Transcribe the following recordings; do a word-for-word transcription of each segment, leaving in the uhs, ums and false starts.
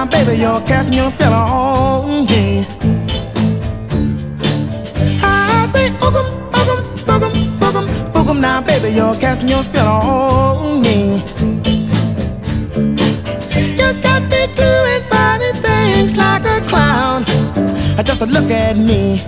baby, you're casting your spell on me. I say, boogum, boogum, boogum, boogum, boogum. Now, baby, you're casting your spell on me. You got me doing funny things like a clown. Just look at me.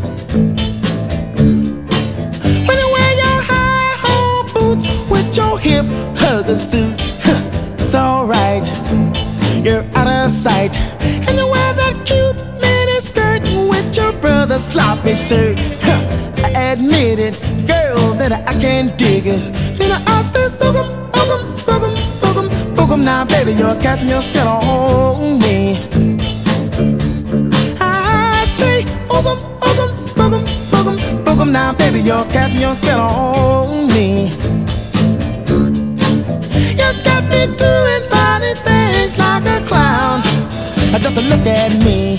When you wear your high-hole boots with your hip hugger suit, it's alright, you're out of sight. And you wear that cute mini skirt with your brother's sloppy shirt. I admit it, girl, that I can't dig it. Then I say, boogum, boogum, boogum, boogum, boogum. Now, baby, you're casting your spell on me. I say, boogum, boogum, boogum, boogum, boogum. Now, baby, you're casting your spell on me. You got me doing funny things like a clown. Just look at me.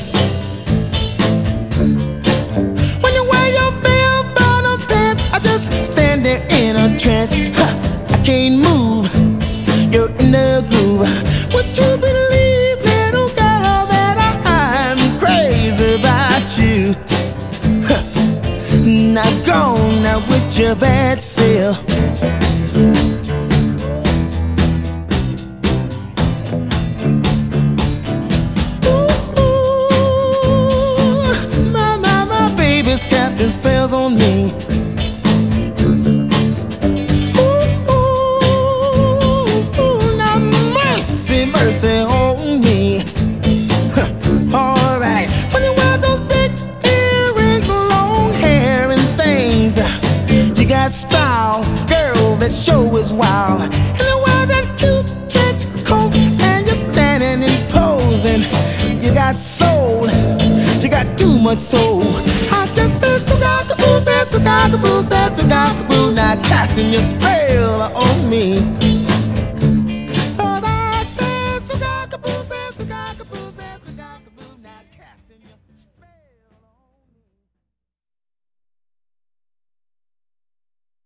When you wear your bell-bottom pants, I just stand there in a trance. I can't move, you're in the groove. Would you believe, little girl, that I'm crazy about you? Now go now with your bad self. Casting spells on me. Ooh, ooh, ooh, now mercy, mercy on me. Huh. Alright, when you wear those big earrings, long hair and things, you got style, girl, that show is wild. And you wear that cute trench coat and you're standing and posing. You got soul, you got too much soul. I just said to-ga-ga-boo, said to-ga-ga-boo, said to-ga-ga-boo. Now casting your spell on me.